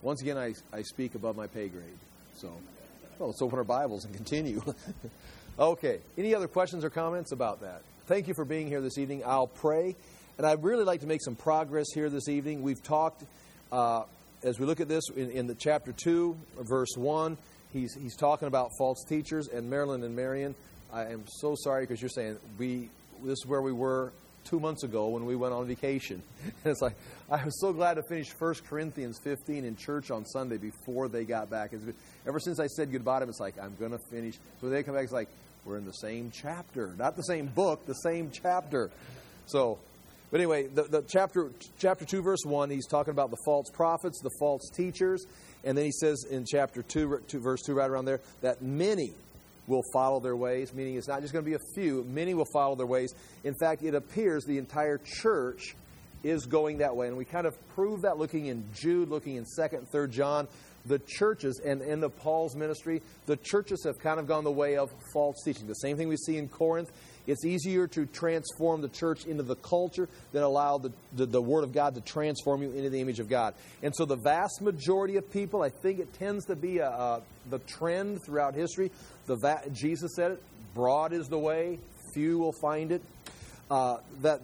Once again, I speak above my pay grade. So, well, let's open our Bibles and continue. Okay. Any other questions or comments about that? Thank you for being here this evening. I'll pray. And I'd really like to make some progress here this evening. We've talked, as we look at this, in the chapter 2, verse 1, he's talking about false teachers. And Marilyn and Marion, I am so sorry because you're saying this is where we were 2 months ago when we went on vacation. And it's like, I was so glad to finish 1 Corinthians 15 in church on Sunday before they got back. Ever since I said goodbye to them, it's like, I'm going to finish. So they come back, it's like, we're in the same chapter. Not the same book, the same chapter. So, but anyway, the chapter 2, verse 1, he's talking about the false prophets, the false teachers. And then he says in chapter 2, verse 2, right around there, that many will follow their ways, meaning it's not just going to be a few. Many will follow their ways. In fact, it appears the entire church is going that way. And we kind of prove that looking in Jude, looking in 2nd and 3rd John. The churches, and in the Paul's ministry, the churches have kind of gone the way of false teaching. The same thing we see in Corinth. It's easier to transform the church into the culture than allow the Word of God to transform you into the image of God. And so the vast majority of people, I think it tends to be the trend throughout history. Jesus said it, broad is the way, few will find it. That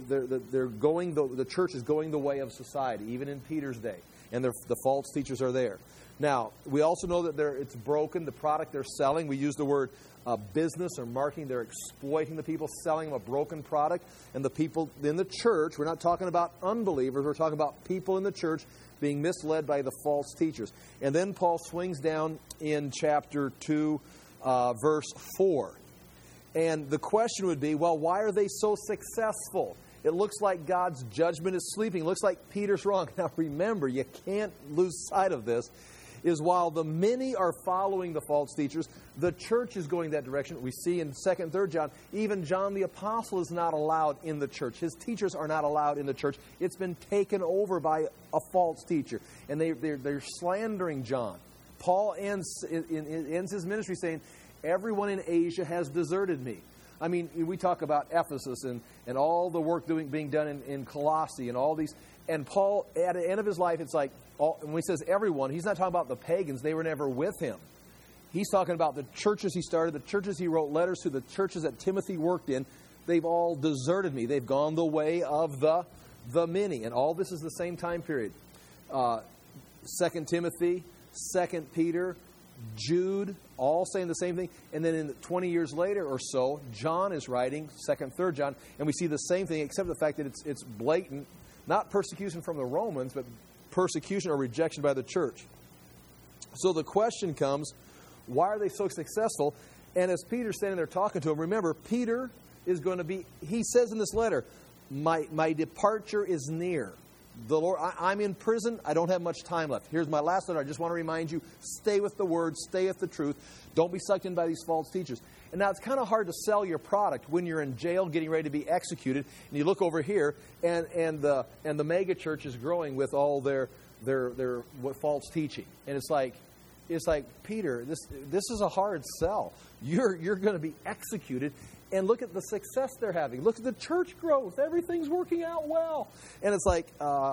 the church is going the way of society, even in Peter's day. And the false teachers are there. Now, we also know that it's broken, the product they're selling. We use the word business or marketing. They're exploiting the people, selling them a broken product. And the people in the church, we're not talking about unbelievers, we're talking about people in the church being misled by the false teachers. And then Paul swings down in chapter 2, verse 4. And the question would be, well, why are they so successful? It looks like God's judgment is sleeping. It looks like Peter's wrong. Now remember, you can't lose sight of this, is while the many are following the false teachers, the church is going that direction. We see in 2nd and 3rd John, even John the Apostle is not allowed in the church. His teachers are not allowed in the church. It's been taken over by a false teacher. And they're slandering John. Paul ends his ministry saying, everyone in Asia has deserted me. I mean, we talk about Ephesus and all the work being done in Colossae and all these. And Paul, at the end of his life, it's like, when he says everyone, he's not talking about the pagans. They were never with him. He's talking about the churches he started, the churches he wrote letters to, the churches that Timothy worked in. They've all deserted me. They've gone the way of the many. And all this is the same time period. 2 Timothy, 2 Peter, Jude, all saying the same thing. And then 20 years later or so, John is writing, 2nd, 3rd John, and we see the same thing except the fact that it's blatant, not persecution from the Romans, but persecution or rejection by the church. So the question comes, why are they so successful? And as Peter's standing there talking to him, remember, Peter is going to be, he says in this letter, my departure is near. The Lord, I'm in prison. I don't have much time left. Here's my last letter. I just want to remind you, stay with the Word, stay with the truth. Don't be sucked in by these false teachers. And now it's kind of hard to sell your product when you're in jail getting ready to be executed. And you look over here, and the mega church is growing with all their false teaching. And it's like Peter, this is a hard sell. You're going to be executed. And look at the success they're having. Look at the church growth. Everything's working out well. And it's like,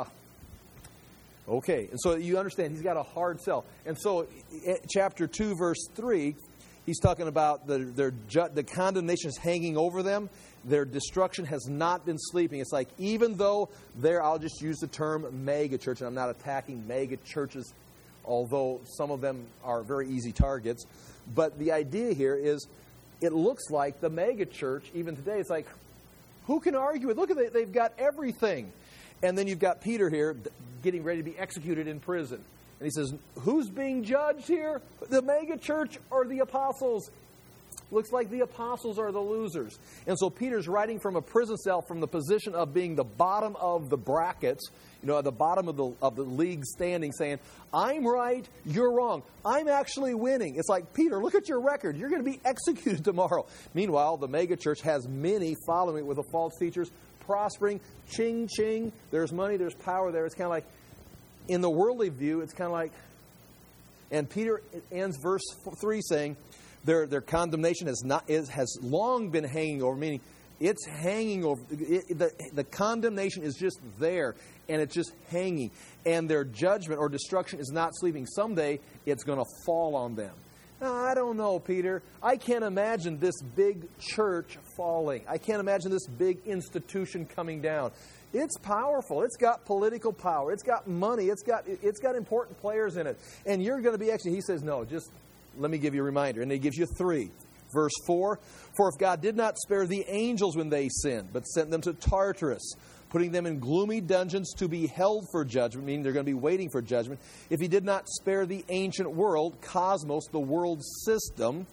okay. And so you understand, he's got a hard sell. And so chapter 2, verse 3, he's talking about the condemnation is hanging over them. Their destruction has not been sleeping. It's like, even though I'll just use the term mega church, and I'm not attacking mega churches, although some of them are very easy targets. But the idea here is, it looks like the mega church, even today, it's like, who can argue it? Look at it, they've got everything. And then you've got Peter here getting ready to be executed in prison. And he says, who's being judged here? The mega church or the apostles? Looks like the apostles are the losers. And so Peter's writing from a prison cell from the position of being the bottom of the brackets, at the bottom of the league standing, saying, I'm right, you're wrong. I'm actually winning. It's like, Peter, look at your record. You're going to be executed tomorrow. Meanwhile, the mega church has many following it with the false teachers, prospering, ching, ching. There's money, there's power there. It's kind of like, in the worldly view, it's kind of like, and Peter ends verse 3 saying, their condemnation has long been hanging over, meaning it's hanging over. The condemnation is just there. and it's just hanging. And their judgment or destruction is not sleeping. Someday it's going to fall on them. Now, I don't know, Peter. I can't imagine this big church falling. I can't imagine this big institution coming down. It's powerful. It's got political power. It's got money. It's got important players in it. And you're going to be actually, he says, no, just let me give you a reminder. And he gives you 3. Verse 4, for if God did not spare the angels when they sinned, but sent them to Tartarus, putting them in gloomy dungeons to be held for judgment, meaning they're going to be waiting for judgment. If he did not spare the ancient world, cosmos, the world system,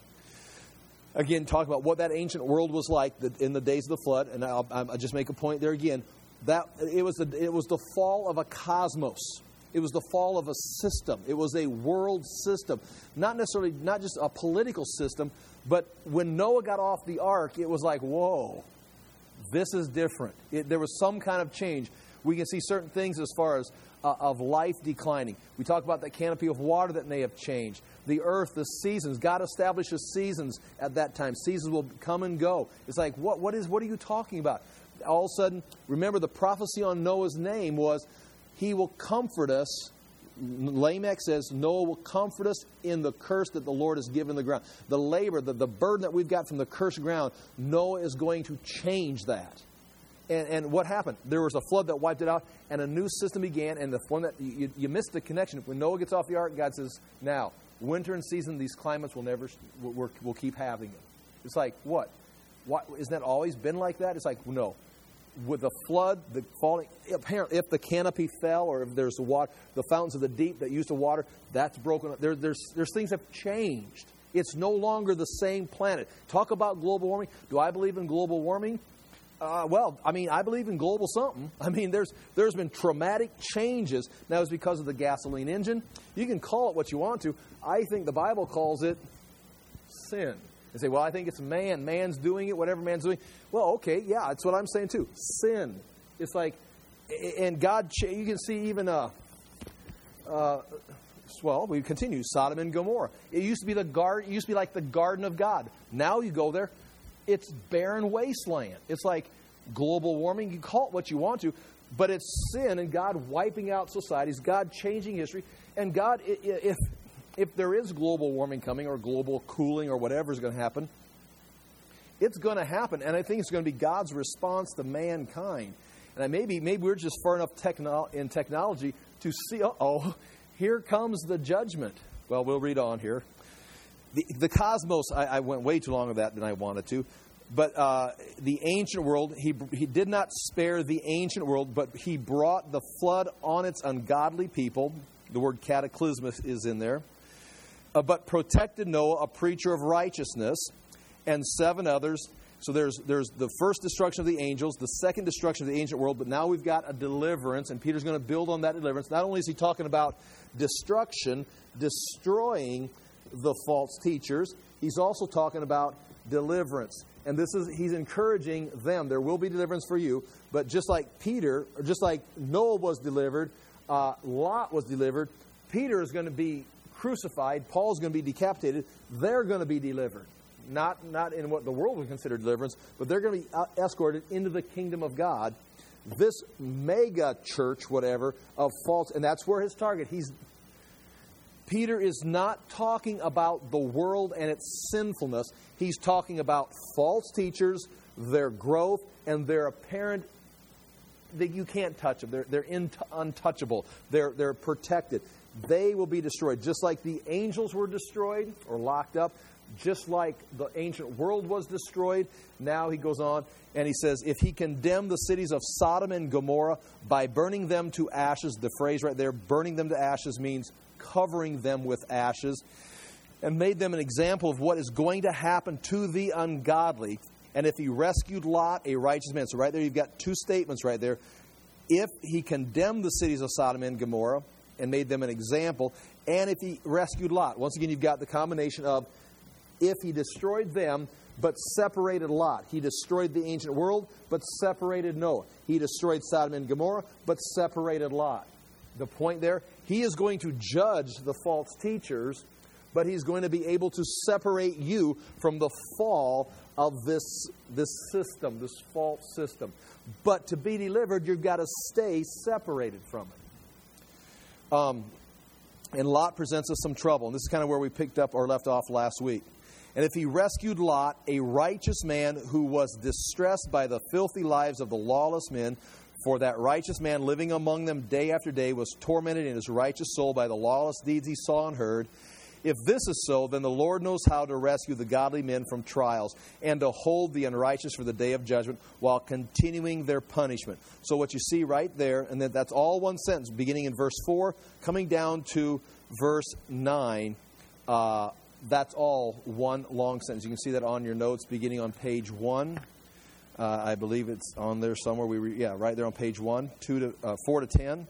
again, talk about what that ancient world was like in the days of the flood, and I'll just make a point there again. That it was the fall of a cosmos. It was the fall of a system. It was a world system. Not just a political system, but when Noah got off the ark, it was like, whoa, this is different. There was some kind of change. We can see certain things as far as of life declining. We talk about that canopy of water that may have changed. The earth, the seasons. God establishes seasons at that time. Seasons will come and go. It's like, what are you talking about? All of a sudden, remember the prophecy on Noah's name was, he will comfort us. Lamech says, Noah will comfort us in the curse that the Lord has given the ground. The labor, the burden that we've got from the cursed ground, Noah is going to change that. And what happened? There was a flood that wiped it out, and a new system began, and the one that you missed the connection. When Noah gets off the ark, God says, now, winter and season, these climates we'll keep having them. It's like, what? Isn't that always been like that? It's like, no. With the flood, the falling, apparently, if the canopy fell, or if there's the fountains of the deep that used to water, that's broken up. There's things have changed. It's no longer the same planet. Talk about global warming. Do I believe in global warming? I believe in global something. There's been traumatic changes. Now, it's because of the gasoline engine. You can call it what you want to. I think the Bible calls it sin. And say, well, I think it's man. Man's doing it, whatever man's doing. Well, okay, yeah, that's what I'm saying too. Sin. It's like, and God, you can see even, we continue. Sodom and Gomorrah. It used to be like the garden of God. Now you go there, it's barren wasteland. It's like global warming. You call it what you want to, but it's sin and God wiping out societies, God changing history, and God, if there is global warming coming or global cooling or whatever is going to happen, it's going to happen. And I think it's going to be God's response to mankind. And maybe we're just far enough in technology to see, here comes the judgment. Well, we'll read on here. The cosmos, I went way too long of that than I wanted to. But the ancient world, he did not spare the ancient world, but he brought the flood on its ungodly people. The word cataclysmus is in there. But protected Noah, a preacher of righteousness, and 7 others. So there's the first destruction of the angels, the second destruction of the ancient world, but now we've got a deliverance, and Peter's going to build on that deliverance. Not only is he talking about destruction, destroying the false teachers, he's also talking about deliverance. And he's encouraging them. There will be deliverance for you, but just like Peter, or just like Noah was delivered, Lot was delivered, Peter is going to be crucified, Paul's going to be decapitated, they're going to be delivered. Not in what the world would consider deliverance, but they're going to be escorted into the kingdom of God. This mega church, whatever, of false, and that's where his target. Peter is not talking about the world and its sinfulness. He's talking about false teachers, their growth, and their apparent that you can't touch them. They're untouchable. They're protected. They will be destroyed. Just like the angels were destroyed or locked up, just like the ancient world was destroyed. Now he goes on and he says, if he condemned the cities of Sodom and Gomorrah by burning them to ashes, the phrase right there, burning them to ashes means covering them with ashes, and made them an example of what is going to happen to the ungodly. And if he rescued Lot, a righteous man. So right there you've got 2 statements right there. If he condemned the cities of Sodom and Gomorrah and made them an example, and if he rescued Lot. Once again, you've got the combination of if he destroyed them, but separated Lot. He destroyed the ancient world, but separated Noah. He destroyed Sodom and Gomorrah, but separated Lot. The point there, he is going to judge the false teachers, but He's going to be able to separate you from the fall of this system, this false system. But to be delivered, you've got to stay separated from it. And Lot presents us some trouble. And this is kind of where we picked up or left off last week. And if he rescued Lot, a righteous man who was distressed by the filthy lives of the lawless men, for that righteous man living among them day after day was tormented in his righteous soul by the lawless deeds he saw and heard. If this is so, then the Lord knows how to rescue the godly men from trials and to hold the unrighteous for the day of judgment while continuing their punishment. So what you see right there, and then that's all one sentence, beginning in verse 4, coming down to verse 9, that's all one long sentence. You can see that on your notes beginning on page 1. I believe it's on there somewhere. Right there on page 1, 4 to 10.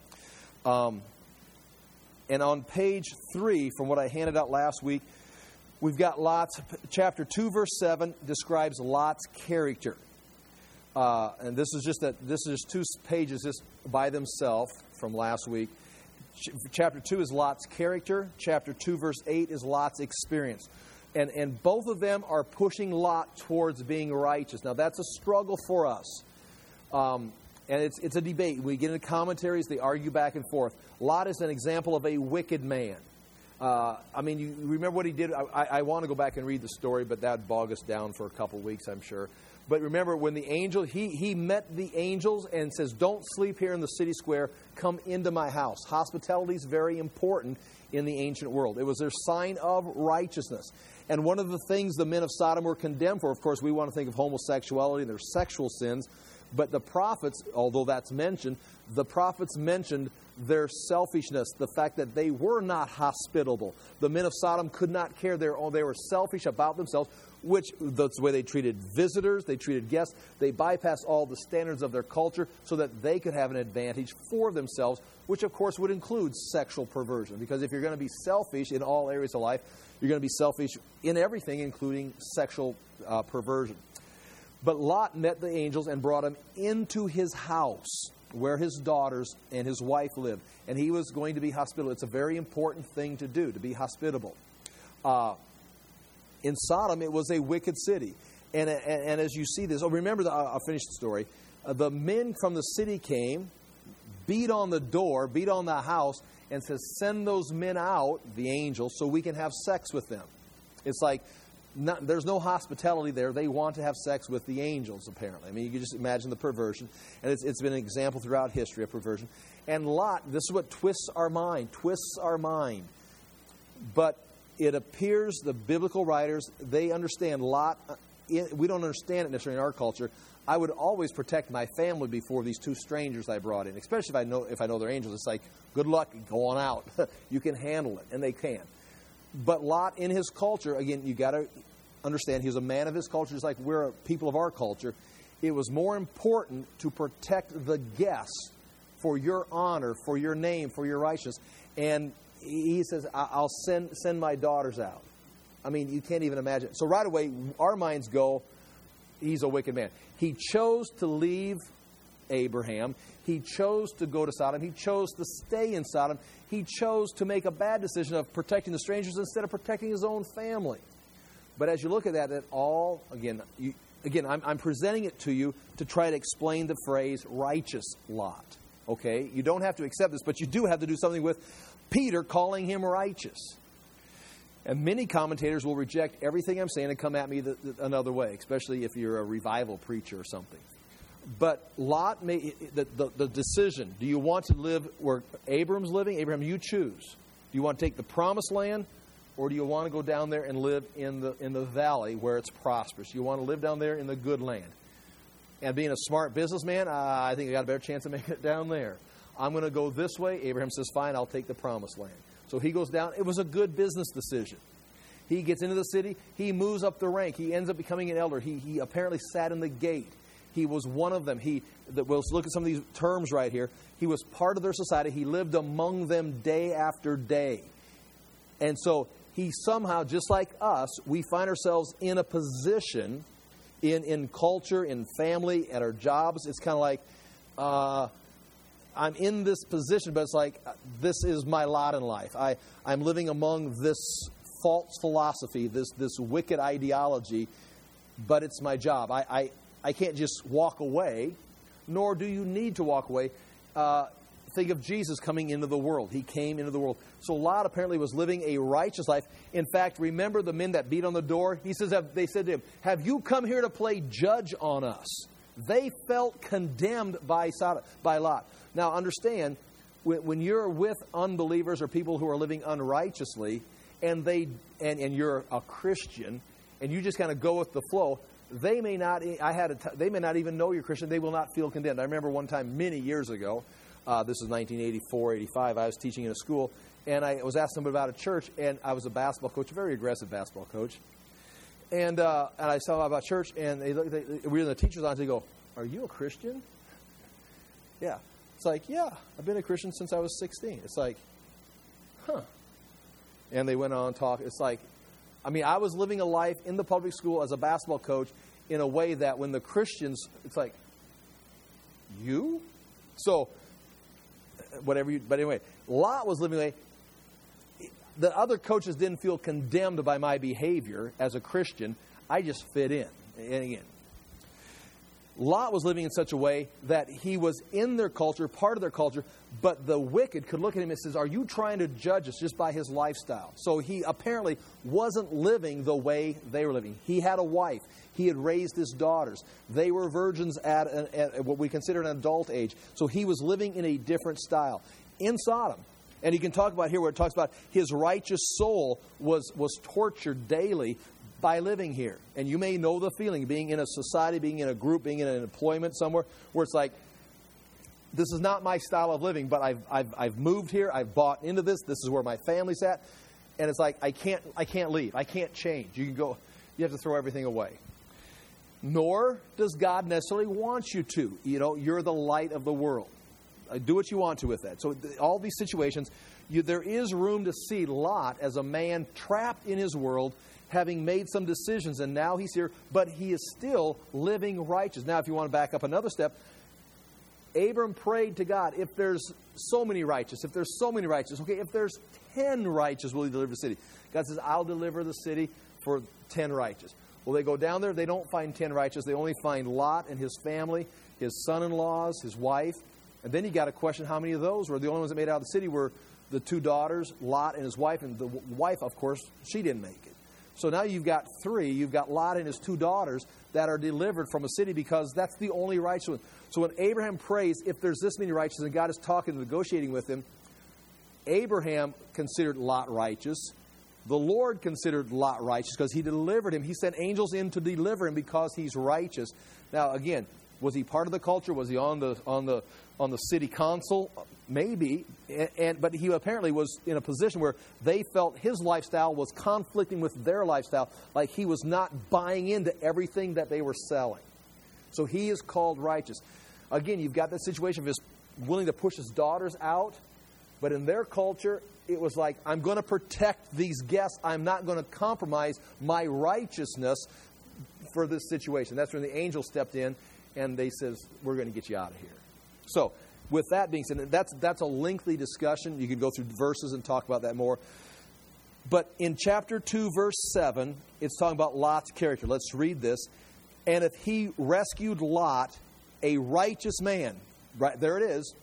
And on page 3, from what I handed out last week, we've got Lot's, chapter 2, verse 7, describes Lot's character. And this is just 2 pages just by themselves from last week. Chapter 2 is Lot's character. Chapter 2, verse 8 is Lot's experience. And both of them are pushing Lot towards being righteous. Now, that's a struggle for us. And it's a debate. We get into commentaries. They argue back and forth. Lot is an example of a wicked man. You remember what he did? I want to go back and read the story, but that would bog us down for a couple weeks, I'm sure. But remember, when the angel, he met the angels and says, don't sleep here in the city square. Come into my house. Hospitality is very important in the ancient world. It was their sign of righteousness. And one of the things the men of Sodom were condemned for, of course, we want to think of homosexuality and their sexual sins. But the prophets, although that's mentioned, the prophets mentioned their selfishness, the fact that they were not hospitable. The men of Sodom could not care. They were selfish about themselves, which that's the way they treated visitors, they treated guests. They bypassed all the standards of their culture so that they could have an advantage for themselves, which of course would include sexual perversion. Because if you're going to be selfish in all areas of life, you're going to be selfish in everything, including sexual perversion. But Lot met the angels and brought him into his house where his daughters and his wife lived. And he was going to be hospitable. It's a very important thing to do, to be hospitable. In Sodom, it was a wicked city. And as you see this, remember, I'll finish the story. The men from the city came, beat on the door, beat on the house, and says, send those men out, the angels, so we can have sex with them. It's like, there's no hospitality there. They want to have sex with the angels, apparently. I mean, you can just imagine the perversion. And it's been an example throughout history of perversion. And Lot, this is what twists our mind. But it appears the biblical writers, they understand Lot. We don't understand it necessarily in our culture. I would always protect my family before these 2 strangers I brought in, especially if I know they're angels. It's like, good luck, go on out. You can handle it, and they can. But Lot, in his culture, again, you got to understand, he was a man of his culture, just like we're a people of our culture. It was more important to protect the guests for your honor, for your name, for your righteousness. And he says, I'll send my daughters out. I mean, you can't even imagine. So right away, our minds go, he's a wicked man. He chose to leave Abraham. He chose to go to Sodom. He chose to stay in Sodom. He chose to make a bad decision of protecting the strangers instead of protecting his own family. But as you look at that all, I'm presenting it to you to try to explain the phrase righteous Lot. Okay? You don't have to accept this, but you do have to do something with Peter calling him righteous. And many commentators will reject everything I'm saying and come at me another way, especially if you're a revival preacher or something. But Lot made the decision. Do you want to live where Abram's living? Abraham, you choose. Do you want to take the promised land, or do you want to go down there and live in the valley where it's prosperous? You want to live down there in the good land. And being a smart businessman, I think I got a better chance of making it down there. I'm going to go this way. Abraham says, fine, I'll take the promised land. So he goes down. It was a good business decision. He gets into the city. He moves up the rank. He ends up becoming an elder. He apparently sat in the gate. He was one of them. We'll look at some of these terms right here. He was part of their society. He lived among them day after day. And so he somehow, just like us, we find ourselves in a position in culture, in family, at our jobs. It's kind of like, I'm in this position, but it's like, this is my lot in life. I'm living among this false philosophy, this wicked ideology, but it's my job. I can't just walk away, nor do you need to walk away. Think of Jesus coming into the world. He came into the world. So Lot apparently was living a righteous life. In fact, remember the men that beat on the door? They said to him, have you come here to play judge on us? They felt condemned by Lot. Now understand, when you're with unbelievers or people who are living unrighteously, and you're a Christian, and you just kind of go with the flow, they may not even know you're Christian. They will not feel condemned. I remember one time many years ago, this is 1984, 85, I was teaching in a school, and I was asking them about a church, and I was a basketball coach, a very aggressive basketball coach. And I saw them about church, and we were in the teacher's lounge, they go, are you a Christian? Yeah. It's like, yeah, I've been a Christian since I was 16. It's like, huh. And they went on to talk. It's like, I was living a life in the public school as a basketball coach in a way that when the Christians, it's like, you? So, but anyway, Lot was living a way. The other coaches didn't feel condemned by my behavior as a Christian. I just fit in. And again, Lot was living in such a way that he was in their culture, part of their culture, but the wicked could look at him and says, are you trying to judge us just by his lifestyle? So he apparently wasn't living the way they were living. He had a wife. He had raised his daughters. They were virgins at what we consider an adult age. So he was living in a different style. In Sodom, and you can talk about here where it talks about his righteous soul was tortured daily by living here. And you may know the feeling, being in a society, being in a group, being in an employment somewhere, where it's like, this is not my style of living, but I've moved here, I've bought into this, this is where my family's at, and it's like, I can't leave, I can't change. You have to throw everything away. Nor does God necessarily want you to. You're the light of the world. Do what you want to with that. So all these situations, there is room to see Lot as a man trapped in his world, having made some decisions, and now he's here, but he is still living righteous. Now, if you want to back up another step, Abram prayed to God, if there's so many righteous, okay, if there's 10 righteous, will you deliver the city? God says, I'll deliver the city for 10 righteous. Well, they go down there, they don't find 10 righteous, they only find Lot and his family, his son-in-laws, his wife, and then you got to question how many of those were. The only ones that made it out of the city were the 2 daughters, Lot and his wife, and the wife, of course, she didn't make it. So now you've got 3. You've got Lot and his 2 daughters that are delivered from a city because that's the only righteous one. So when Abraham prays, if there's this many righteous, and God is talking and negotiating with him, Abraham considered Lot righteous. The Lord considered Lot righteous because he delivered him. He sent angels in to deliver him because he's righteous. Now, again, was he part of the culture? Was he on the city council? Maybe, but he apparently was in a position where they felt his lifestyle was conflicting with their lifestyle, like he was not buying into everything that they were selling. So he is called righteous. Again, you've got that situation of his willing to push his daughters out, but in their culture, it was like, I'm going to protect these guests. I'm not going to compromise my righteousness for this situation. That's when the angel stepped in, and they says, we're going to get you out of here. So, with that being said, that's a lengthy discussion. You can go through verses and talk about that more. But in chapter 2, verse 7, it's talking about Lot's character. Let's read this. And if he rescued Lot, a righteous man, right there it is.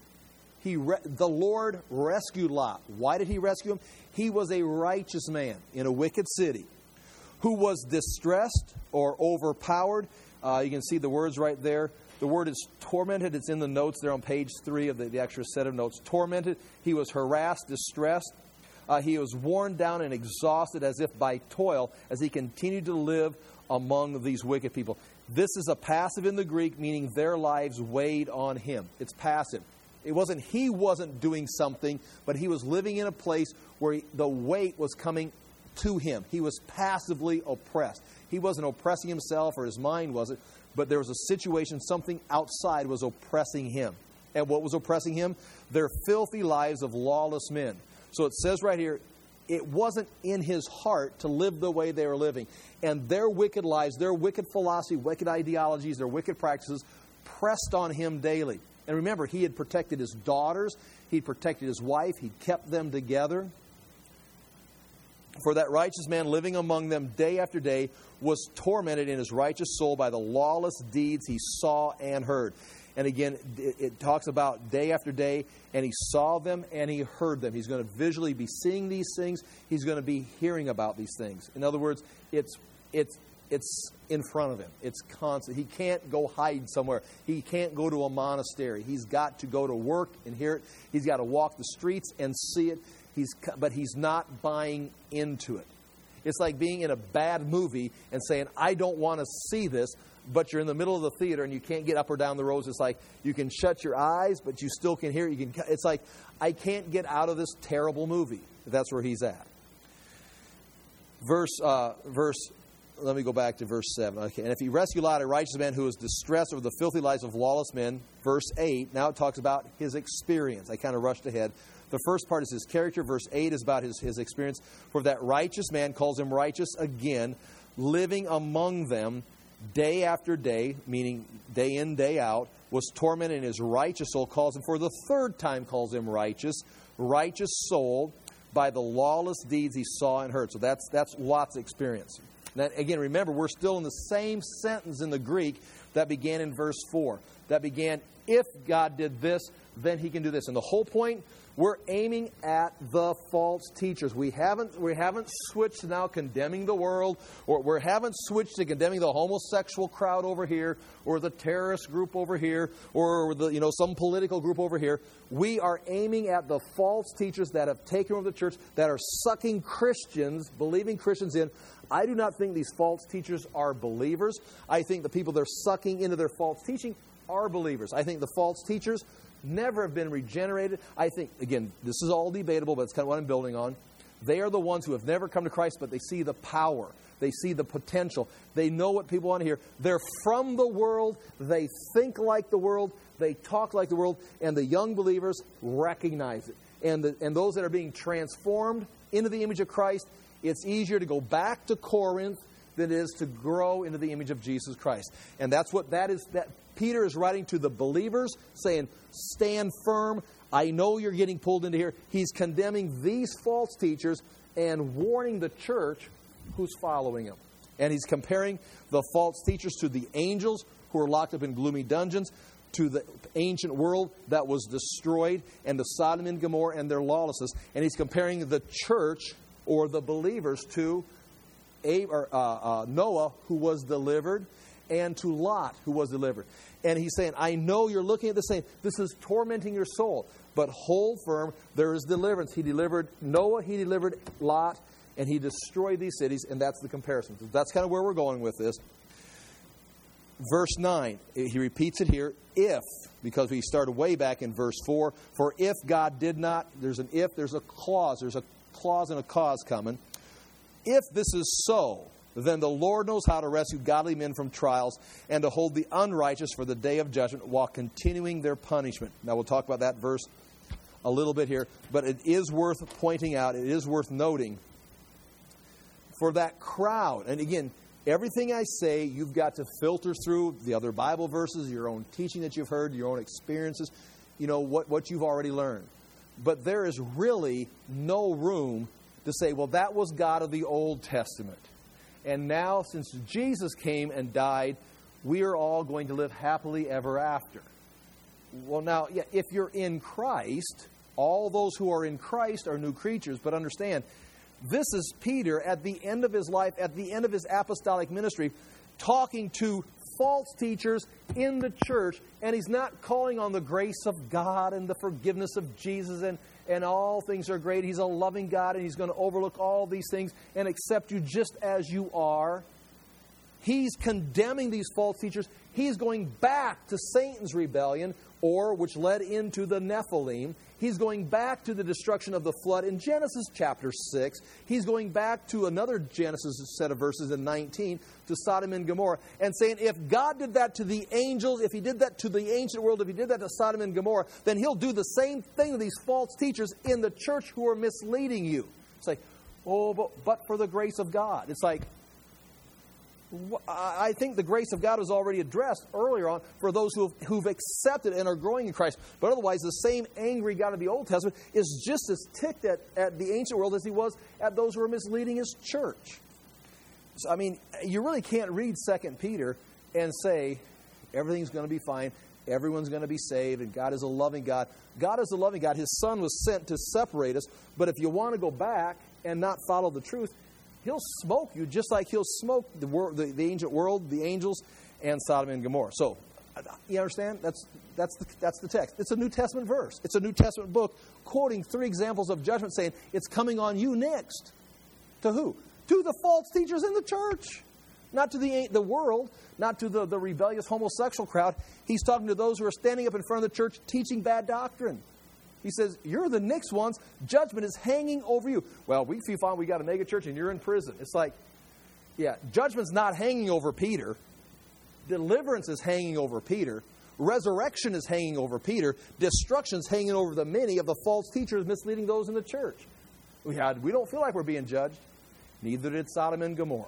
The Lord rescued Lot. Why did he rescue him? He was a righteous man in a wicked city who was distressed or overpowered. You can see the words right there. The word is tormented. It's in the notes there on page 3 of the extra set of notes. Tormented. He was harassed, distressed. He was worn down and exhausted as if by toil as he continued to live among these wicked people. This is a passive in the Greek, meaning their lives weighed on him. It's passive. It wasn't he wasn't doing something, but he was living in a place where the weight was coming to him. He was passively oppressed. He wasn't oppressing himself, or his mind wasn't. But there was a situation, something outside was oppressing him. And what was oppressing him? Their filthy lives of lawless men. So it says right here, it wasn't in his heart to live the way they were living. And their wicked lives, their wicked philosophy, wicked ideologies, their wicked practices pressed on him daily. And remember, he had protected his daughters. He'd protected his wife. He'd kept them together. For that righteous man living among them day after day was tormented in his righteous soul by the lawless deeds he saw and heard. And again, it talks about day after day, and he saw them and he heard them. He's going to visually be seeing these things. He's going to be hearing about these things. In other words, it's in front of him. It's constant. He can't go hide somewhere. He can't go to a monastery. He's got to go to work and hear it. He's got to walk the streets and see it. But he's not buying into it. It's like being in a bad movie and saying, I don't want to see this, but you're in the middle of the theater and you can't get up or down the rows. It's like you can shut your eyes, but you still can hear it. It's like, I can't get out of this terrible movie. That's where he's at. Let me go back to verse 7. Okay. And if he rescue Lot, a righteous man who is distressed over the filthy lives of lawless men, verse 8, now it talks about his experience. I kind of rushed ahead. The first part is his character. Verse 8 is about his experience. For that righteous man, calls him righteous again, living among them day after day, meaning day in, day out, was tormented in his righteous soul, calls him for the third time, calls him righteous soul, by the lawless deeds he saw and heard. So that's Lot's experience. Now, again, remember, we're still in the same sentence in the Greek that began in verse 4. That began, if God did this, then he can do this. And the whole point, we're aiming at the false teachers. We haven't switched to now condemning the world, or we haven't switched to condemning the homosexual crowd over here, or the terrorist group over here, or some political group over here. We are aiming at the false teachers that have taken over the church, that are sucking Christians, believing Christians in. I do not think these false teachers are believers. I think the people they're sucking into their false teaching are believers. I think the false teachers never have been regenerated. I think, again, this is all debatable, but it's kind of what I'm building on. They are the ones who have never come to Christ, but they see the power. They see the potential. They know what people want to hear. They're from the world. They think like the world. They talk like the world. And the young believers recognize it. And those that are being transformed into the image of Christ, it's easier to go back to Corinth than it is to grow into the image of Jesus Christ. And that's what that is. That Peter is writing to the believers, saying, stand firm. I know you're getting pulled into here. He's condemning these false teachers and warning the church who's following him. And he's comparing the false teachers to the angels who are locked up in gloomy dungeons, to the ancient world that was destroyed, and to Sodom and Gomorrah and their lawlessness. And he's comparing the church or the believers to Noah, who was delivered, and to Lot, who was delivered. And he's saying, I know you're looking at this saying, this is tormenting your soul, but hold firm, there is deliverance. He delivered Noah, he delivered Lot, and he destroyed these cities, and that's the comparison. So that's kind of where we're going with this. Verse 9, he repeats it here, if, because we started way back in verse 4, for if God did not, there's an if, there's a clause and a cause coming. If this is so, then the Lord knows how to rescue godly men from trials and to hold the unrighteous for the day of judgment while continuing their punishment. Now, we'll talk about that verse a little bit here, but it is worth pointing out, it is worth noting for that crowd. And again, everything I say, you've got to filter through the other Bible verses, your own teaching that you've heard, your own experiences, what you've already learned. But there is really no room to say, well, that was God of the Old Testament. And now, since Jesus came and died, we are all going to live happily ever after. Well, now, if you're in Christ, all those who are in Christ are new creatures. But understand, this is Peter at the end of his life, at the end of his apostolic ministry, talking to false teachers in the church. And he's not calling on the grace of God and the forgiveness of Jesus and all things are great. He's a loving God, and he's going to overlook all these things and accept you just as you are. He's condemning these false teachers. He's going back to Satan's rebellion, which led into the Nephilim. He's going back to the destruction of the flood in Genesis chapter 6. He's going back to another Genesis set of verses in 19, to Sodom and Gomorrah, and saying, if God did that to the angels, if he did that to the ancient world, if he did that to Sodom and Gomorrah, then he'll do the same thing to these false teachers in the church who are misleading you. It's like, oh, but for the grace of God. It's like, I think the grace of God was already addressed earlier on for those who've accepted and are growing in Christ. But otherwise, the same angry God of the Old Testament is just as ticked at the ancient world as he was at those who are misleading his church. So, I mean, you really can't read 2 Peter and say everything's going to be fine, everyone's going to be saved, and God is a loving God. God is a loving God. His Son was sent to separate us. But if you want to go back and not follow the truth, He'll smoke you just like He'll smoke the ancient world, the angels, and Sodom and Gomorrah. So, you understand? That's the text. It's a New Testament verse. It's a New Testament book quoting 3 examples of judgment, saying it's coming on you next. To who? To the false teachers in the church. Not to the world, not to the rebellious homosexual crowd. He's talking to those who are standing up in front of the church teaching bad doctrine. He says, you're the next ones. Judgment is hanging over you. Well, we find we got a mega church and you're in prison. It's like, yeah, judgment's not hanging over Peter. Deliverance is hanging over Peter. Resurrection is hanging over Peter. Destruction's hanging over the many of the false teachers misleading those in the church. We don't feel like we're being judged. Neither did Sodom and Gomorrah.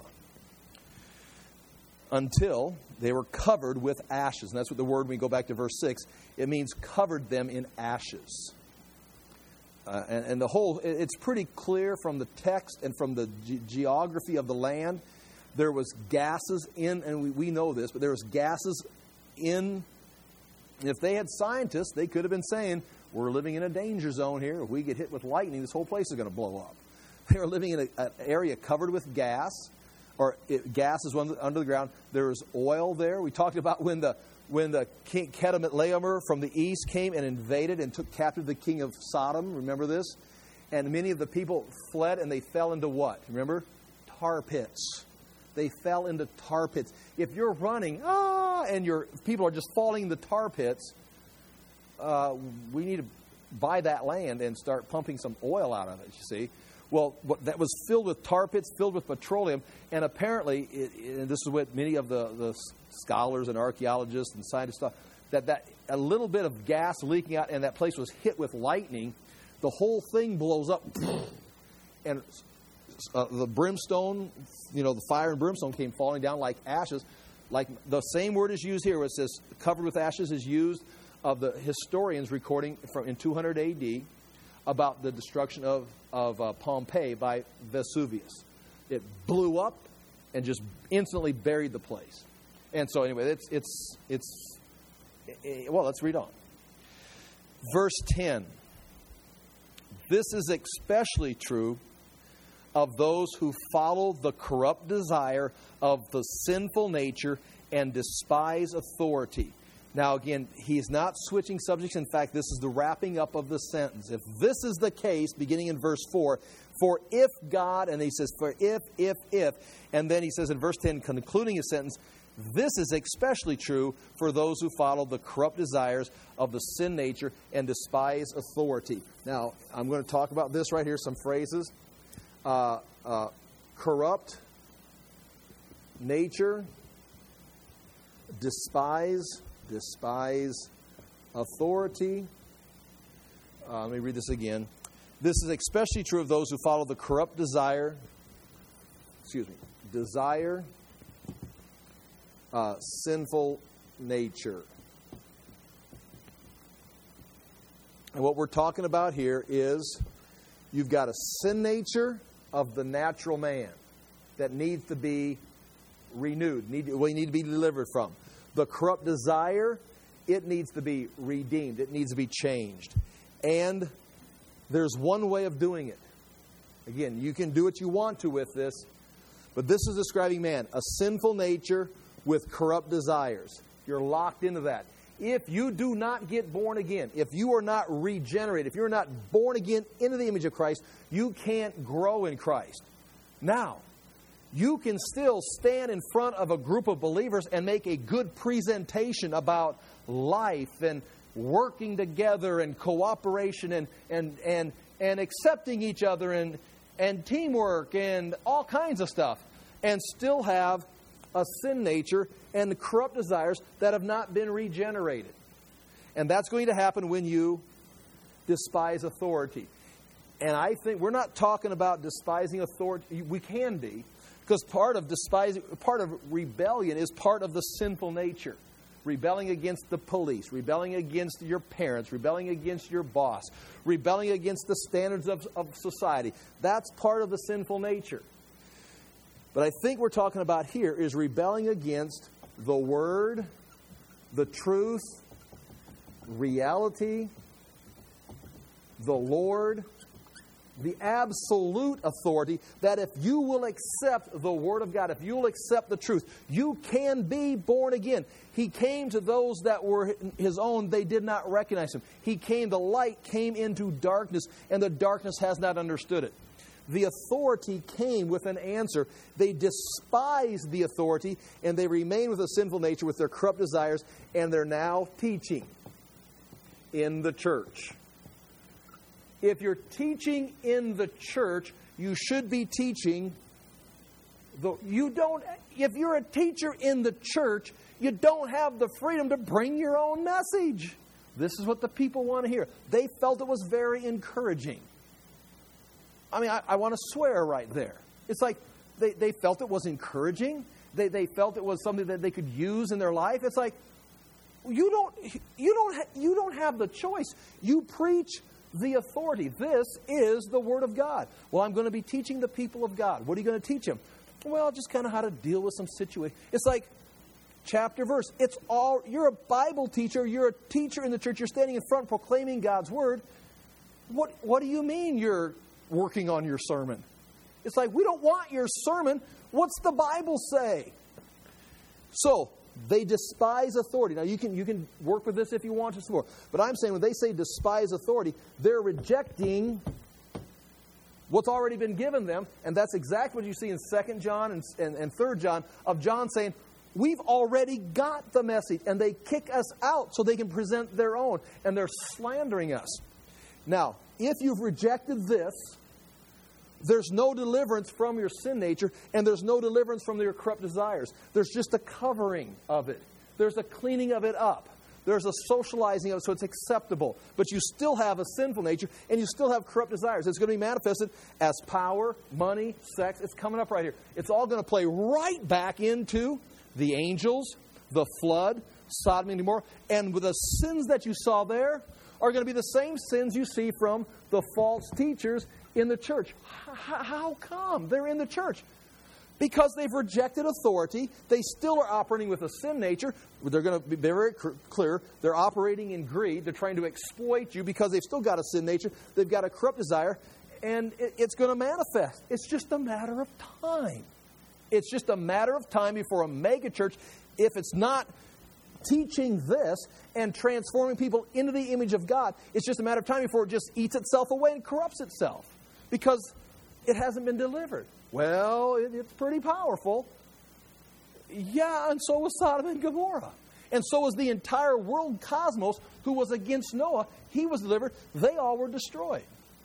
Until they were covered with ashes. And that's what the word, when we go back to verse 6, it means covered them in ashes. And the whole, it's pretty clear from the text and from the geography of the land. There was gases in, and we know this, but there was gases in. If they had scientists, they could have been saying, we're living in a danger zone here. If we get hit with lightning, this whole place is going to blow up. They were living in an area covered with gas, or gas is under the ground. There was oil there. We talked about when the king Chedorlaomer from the east came and invaded and took captive the king of Sodom. Remember this? And many of the people fled and they fell into what? Remember? Tar pits. They fell into tar pits. If you're running, and your people are just falling in the tar pits, we need to buy that land and start pumping some oil out of it, you see. Well, that was filled with tar pits, filled with petroleum, and apparently, and this is what many of the scholars and archaeologists and scientists thought, that a little bit of gas leaking out and that place was hit with lightning, the whole thing blows up, and the brimstone, the fire and brimstone came falling down like ashes. Like the same word is used here, where it says covered with ashes is used of the historians recording in 200 A.D., about the destruction of Pompeii by Vesuvius. It blew up and just instantly buried the place. And so anyway, well, let's read on. Verse 10. This is especially true of those who follow the corrupt desire of the sinful nature and despise authority. Now, again, he's not switching subjects. In fact, this is the wrapping up of the sentence. If this is the case, beginning in verse 4, for if God, and he says, for if, and then he says in verse 10, concluding his sentence, this is especially true for those who follow the corrupt desires of the sin nature and despise authority. Now, I'm going to talk about this right here, some phrases. Corrupt nature, despise authority. Let me read this again. This is especially true of those who follow the corrupt desire, sinful nature. And what we're talking about here is you've got a sin nature of the natural man that needs to be renewed, we need to be delivered from. The corrupt desire, it needs to be redeemed. It needs to be changed. And there's one way of doing it. Again, you can do what you want to with this, but this is describing man, a sinful nature with corrupt desires. You're locked into that. If you do not get born again, if you are not regenerated, if you're not born again into the image of Christ, you can't grow in Christ. Now, you can still stand in front of a group of believers and make a good presentation about life and working together and cooperation and accepting each other and teamwork and all kinds of stuff, and still have a sin nature and the corrupt desires that have not been regenerated. And that's going to happen when you despise authority. And I think we're not talking about despising authority. We can be, because part of rebellion is part of the sinful nature. Rebelling against the police, rebelling against your parents, rebelling against your boss, rebelling against the standards of society. That's part of the sinful nature. But I think we're talking about here is rebelling against the Word, the truth, reality, the Lord, the absolute authority, that if you will accept the Word of God, if you will accept the truth, you can be born again. He came to those that were His own, they did not recognize Him. He came, the light came into darkness, and the darkness has not understood it. The authority came with an answer. They despised the authority, and they remain with a sinful nature, with their corrupt desires, and they're now teaching in the church. If you're teaching in the church, you should be teaching. If you're a teacher in the church, you don't have the freedom to bring your own message. This is what the people want to hear. They felt it was very encouraging. I mean, I want to swear right there. It's like they felt it was encouraging. They felt it was something that they could use in their life. It's like, you don't have the choice. You preach the authority. This is the Word of God. Well, I'm going to be teaching the people of God. What are you going to teach them? Well, just kind of how to deal with some situation. It's like chapter, verse. You're a Bible teacher. You're a teacher in the church. You're standing in front proclaiming God's Word. What do you mean you're working on your sermon? It's like, we don't want your sermon. What's the Bible say? So, they despise authority. Now, you can work with this if you want to some more. But I'm saying when they say despise authority, they're rejecting what's already been given them. And that's exactly what you see in 2 John and 3 John, of John saying, we've already got the message. And they kick us out so they can present their own. And they're slandering us. Now, if you've rejected this, there's no deliverance from your sin nature, and there's no deliverance from your corrupt desires. There's just a covering of it. There's a cleaning of it up. There's a socializing of it so it's acceptable. But you still have a sinful nature, and you still have corrupt desires. It's going to be manifested as power, money, sex. It's coming up right here. It's all going to play right back into the angels, the flood, Sodom and Gomorrah. And with the sins that you saw there are going to be the same sins you see from the false teachers in the church. How come they're in the church? Because they've rejected authority. They still are operating with a sin nature. They're going to be very clear. They're operating in greed. They're trying to exploit you because they've still got a sin nature. They've got a corrupt desire. And it's going to manifest. It's just a matter of time. It's just a matter of time before a mega church, if it's not teaching this and transforming people into the image of God, it's just a matter of time before it just eats itself away and corrupts itself. Because it hasn't been delivered. Well, it's pretty powerful. Yeah, and so was Sodom and Gomorrah. And so was the entire world cosmos who was against Noah. He was delivered. They all were destroyed.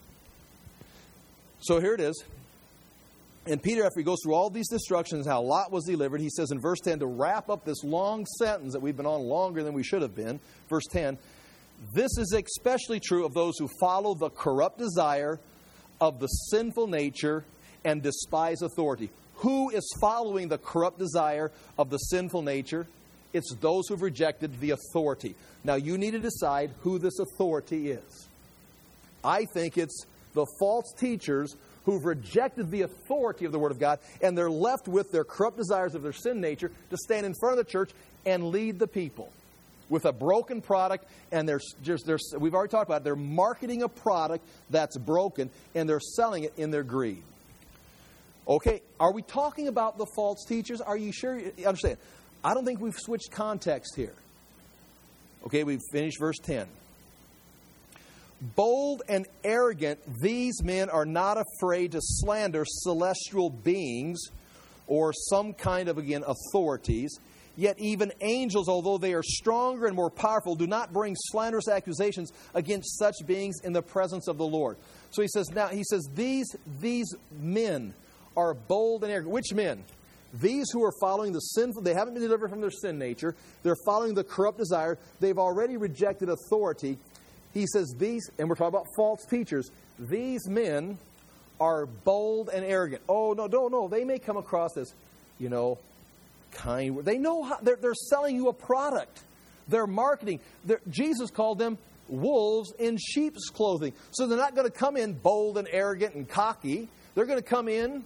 So here it is. And Peter, after he goes through all these destructions, how Lot was delivered, he says in verse 10, to wrap up this long sentence that we've been on longer than we should have been, verse 10, this is especially true of those who follow the corrupt desire of the sinful nature and despise authority. Who is following the corrupt desire of the sinful nature? It's those who've rejected the authority. Now, you need to decide who this authority is. I think it's the false teachers who've rejected the authority of the Word of God, and they're left with their corrupt desires of their sin nature to stand in front of the church and lead the people with a broken product. And we've already talked about it. They're marketing a product that's broken, and they're selling it in their greed. Okay, are we talking about the false teachers? Are you sure you understand? I don't think we've switched context here. Okay, we've finished verse 10. Bold and arrogant, these men are not afraid to slander celestial beings or some kind of, again, authorities. Yet even angels, although they are stronger and more powerful, do not bring slanderous accusations against such beings in the presence of the Lord. So he says, these men are bold and arrogant. Which men? These who are following the sinful, they haven't been delivered from their sin nature. They're following the corrupt desire. They've already rejected authority. He says these, and we're talking about false teachers, these men are bold and arrogant. Oh, no. They may come across as, kind. They know how they're selling you a product. They're marketing. Jesus called them wolves in sheep's clothing. So they're not going to come in bold and arrogant and cocky. They're going to come in,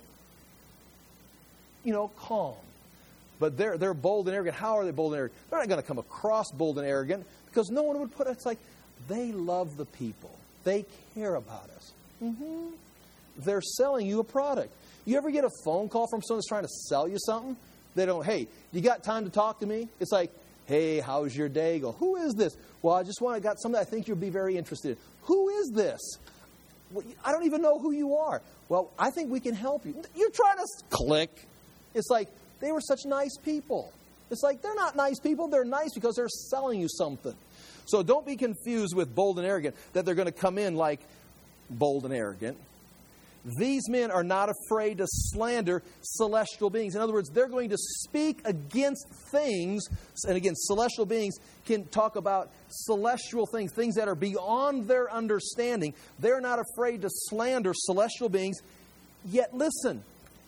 calm. But they're bold and arrogant. How are they bold and arrogant? They're not going to come across bold and arrogant because no one would put it. It's like they love the people. They care about us. Mm-hmm. They're selling you a product. You ever get a phone call from someone that's trying to sell you something? They don't, hey, you got time to talk to me? It's like, hey, how's your day? You go, who is this? Well, I got something I think you'll be very interested in. Who is this? Well, I don't even know who you are. Well, I think we can help you. You're trying to click. It's like, they were such nice people. It's like, they're not nice people. They're nice because they're selling you something. So don't be confused with bold and arrogant, that they're going to come in like bold and arrogant. These men are not afraid to slander celestial beings. In other words, they're going to speak against things. And again, celestial beings can talk about celestial things, things that are beyond their understanding. They're not afraid to slander celestial beings. Yet listen,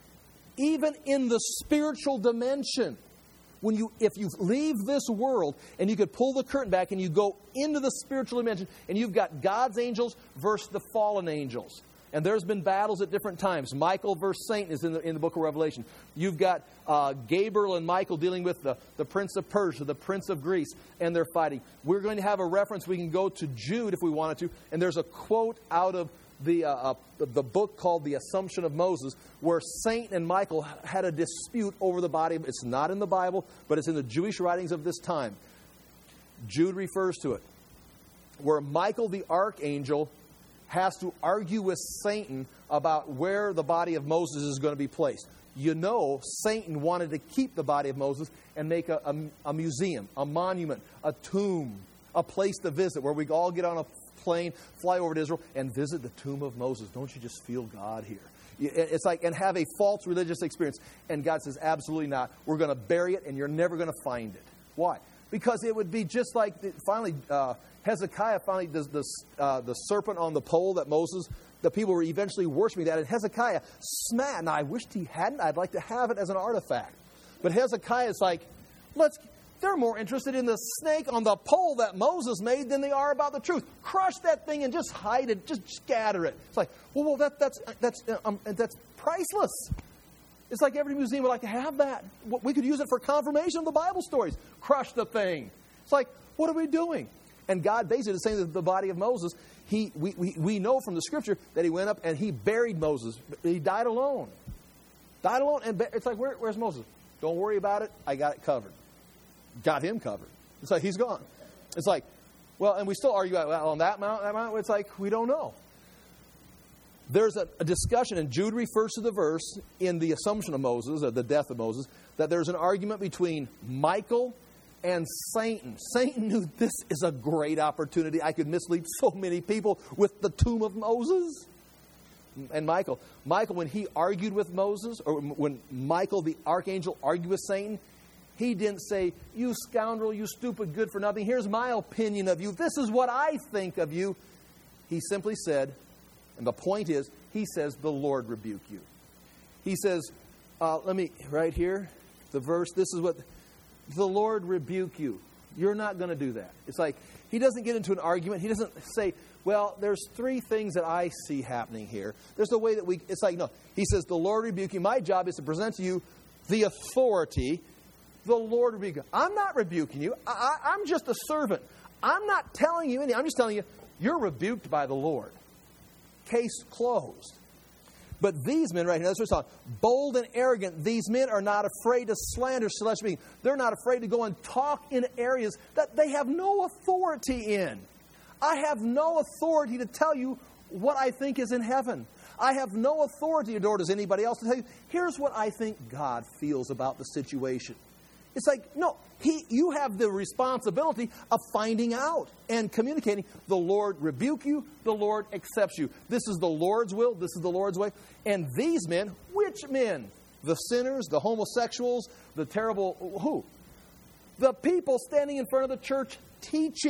even in the spiritual dimension, if you leave this world and you could pull the curtain back and you go into the spiritual dimension and you've got God's angels versus the fallen angels. And there's been battles at different times. Michael versus Satan is in the book of Revelation. You've got Gabriel and Michael dealing with the prince of Persia, the prince of Greece, and they're fighting. We're going to have a reference. We can go to Jude if we wanted to. And there's a quote out of the book called The Assumption of Moses, where Satan and Michael had a dispute over the body. It's not in the Bible, but it's in the Jewish writings of this time. Jude refers to it, where Michael the archangel has to argue with Satan about where the body of Moses is going to be placed. Satan wanted to keep the body of Moses and make a museum, a monument, a tomb, a place to visit where we all get on a plane, fly over to Israel, and visit the tomb of Moses. Don't you just feel God here? It's like, and have a false religious experience. And God says, absolutely not. We're going to bury it, and you're never going to find it. Why? Because it would be just like, finally, Hezekiah finally does the serpent on the pole that Moses, the people were eventually worshiping that. And Hezekiah smacked. Now, I wished he hadn't. I'd like to have it as an artifact. But Hezekiah is like, they're more interested in the snake on the pole that Moses made than they are about the truth. Crush that thing and just hide it. Just scatter it. It's like, well, that's priceless. It's like every museum would like to have that. We could use it for confirmation of the Bible stories. Crush the thing. It's like, what are we doing? And God basically is saying that the body of Moses, we know from the Scripture that he went up and he buried Moses. He died alone. And it's like, where's Moses? Don't worry about it. I got it covered. Got him covered. It's like, he's gone. It's like, well, and we still argue about, on that mount. It's like, we don't know. There's a discussion, and Jude refers to the verse in the Assumption of Moses, or the death of Moses, that there's an argument between Michael and Satan. Satan knew this is a great opportunity. I could mislead so many people with the tomb of Moses. And Michael, when he argued with Moses, or when Michael the archangel argued with Satan, he didn't say, you scoundrel, you stupid good for nothing, here's my opinion of you. This is what I think of you. He simply said, and the point is, he says, the Lord rebuke you. He says, right here, the verse, this is what, the Lord rebuke you. You're not going to do that. It's like, he doesn't get into an argument. He doesn't say, well, there's three things that I see happening here. There's a way that it's like, no. He says, the Lord rebuke you. My job is to present to you the authority. The Lord rebuke you. I'm not rebuking you. I'm just a servant. I'm not telling you anything. I'm just telling you, you're rebuked by the Lord. Case closed. But these men right here, that's what it's talking. Bold and arrogant, these men are not afraid to slander celestial beings. They're not afraid to go and talk in areas that they have no authority in. I have no authority to tell you what I think is in heaven. I have no authority, nor does anybody else, to tell you, here's what I think God feels about the situation. It's like, no, you have the responsibility of finding out and communicating. The Lord rebuke you, the Lord accepts you. This is the Lord's will, this is the Lord's way. And these men, which men? The sinners, the homosexuals, the terrible, who? The people standing in front of the church teaching.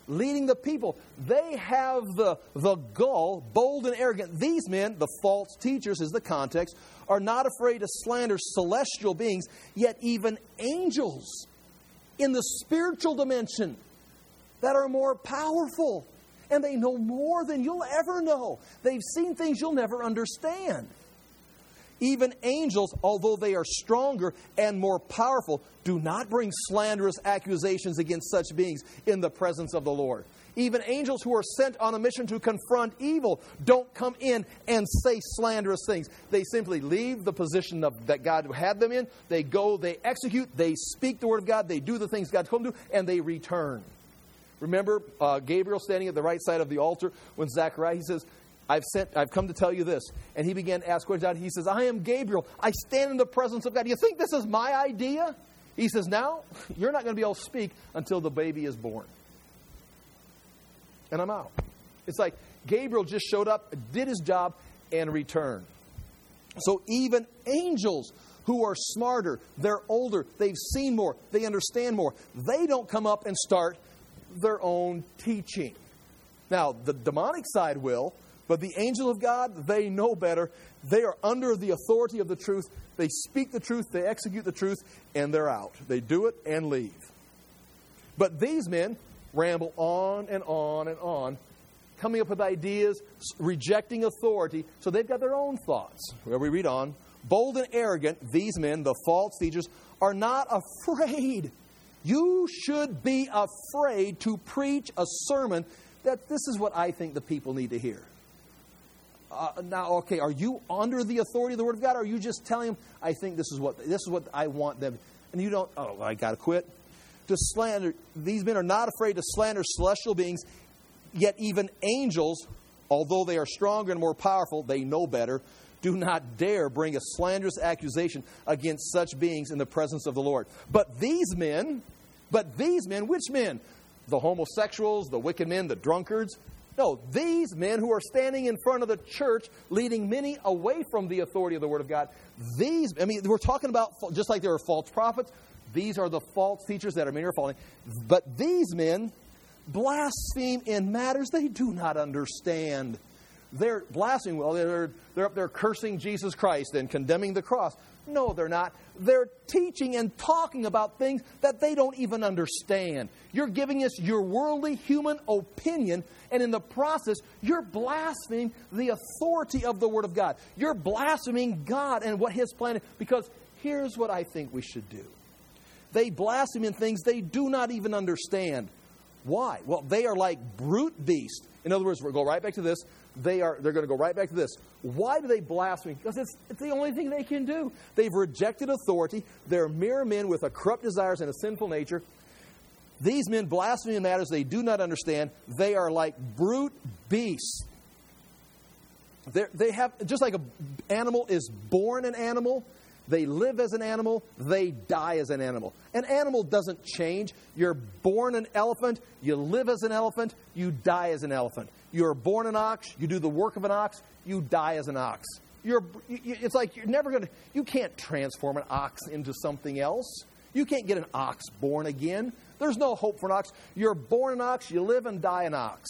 leading the people. They have the gall, bold and arrogant. These men, the false teachers is the context, are not afraid to slander celestial beings, yet even angels in the spiritual dimension that are more powerful. And they know more than you'll ever know. They've seen things you'll never understand. Even angels, although they are stronger and more powerful, do not bring slanderous accusations against such beings in the presence of the Lord. Even angels who are sent on a mission to confront evil don't come in and say slanderous things. They simply leave the position that God had them in. They go, they execute, they speak the word of God, they do the things God told them to do, and they return. Remember Gabriel standing at the right side of the altar when Zechariah, he says, I've come to tell you this. And he began to ask questions. He says, I am Gabriel. I stand in the presence of God. Do you think this is my idea? He says, now, you're not going to be able to speak until the baby is born. And I'm out. It's like Gabriel just showed up, did his job, and returned. So even angels who are smarter, they're older, they've seen more, they understand more, they don't come up and start their own teaching. Now, the demonic side will, but the angel of God, they know better. They are under the authority of the truth. They speak the truth, they execute the truth, and they're out. They do it and leave. But these men ramble on and on and on, coming up with ideas, rejecting authority, so they've got their own thoughts. Where we read on, bold and arrogant, these men, the false teachers, are not afraid. You should be afraid to preach a sermon that this is what I think the people need to hear. Now, okay, are you under the authority of the Word of God, or are you just telling them, I think this is what I want them, and you don't, I got to quit? To slander, these men are not afraid to slander celestial beings, yet even angels, although they are stronger and more powerful, they know better, do not dare bring a slanderous accusation against such beings in the presence of the Lord. But these men, which men? The homosexuals, the wicked men, the drunkards? No, these men who are standing in front of the church, leading many away from the authority of the Word of God. We're talking about, just like there are false prophets, these are the false teachers that are many are falling. But these men blaspheme in matters they do not understand. They're blaspheming. Well, they're up there cursing Jesus Christ and condemning the cross. No, they're not. They're teaching and talking about things that they don't even understand. You're giving us your worldly human opinion, and in the process, you're blaspheming the authority of the Word of God. You're blaspheming God and what His plan is, because here's what I think we should do. They blaspheme in things they do not even understand. Why? Well, they are like brute beasts. In other words, we'll go right back to this. They're going to go right back to this. Why do they blaspheme? Because it's the only thing they can do. They've rejected authority. They're mere men with a corrupt desires and a sinful nature. These men blaspheme in matters they do not understand. They are like brute beasts. They have, just like an animal is born an animal, they live as an animal, they die as an animal. An animal doesn't change. You're born an elephant, you live as an elephant, you die as an elephant. You're born an ox, you do the work of an ox, you die as an ox. It's like you're never going to, you can't transform an ox into something else. You can't get an ox born again. There's no hope for an ox. You're born an ox, you live and die an ox.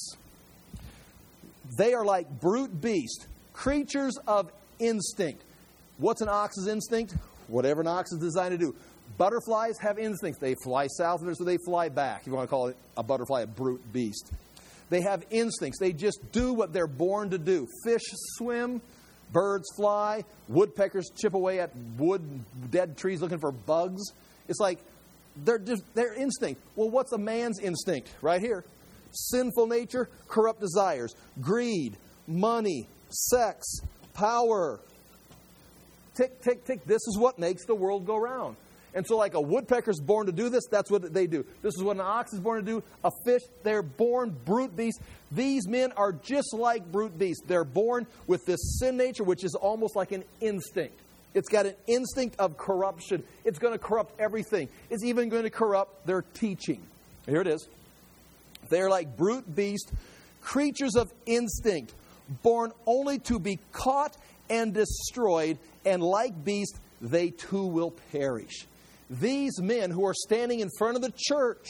They are like brute beasts, creatures of instinct. What's an ox's instinct? Whatever an ox is designed to do. Butterflies have instincts. They fly south, so they fly back. If you want to call it a butterfly, a brute beast. They have instincts. They just do what they're born to do. Fish swim, birds fly, woodpeckers chip away at wood, dead trees looking for bugs. It's like their instinct. Well, what's a man's instinct? Right here. Sinful nature, corrupt desires, greed, money, sex, power. Tick, tick, tick. This is what makes the world go round. And so like a woodpecker's born to do this, that's what they do. This is what an ox is born to do. A fish, they're born brute beasts. These men are just like brute beasts. They're born with this sin nature, which is almost like an instinct. It's got an instinct of corruption. It's going to corrupt everything. It's even going to corrupt their teaching. Here it is. They're like brute beasts, creatures of instinct, born only to be caught and destroyed, and like beasts, they too will perish. These men who are standing in front of the church,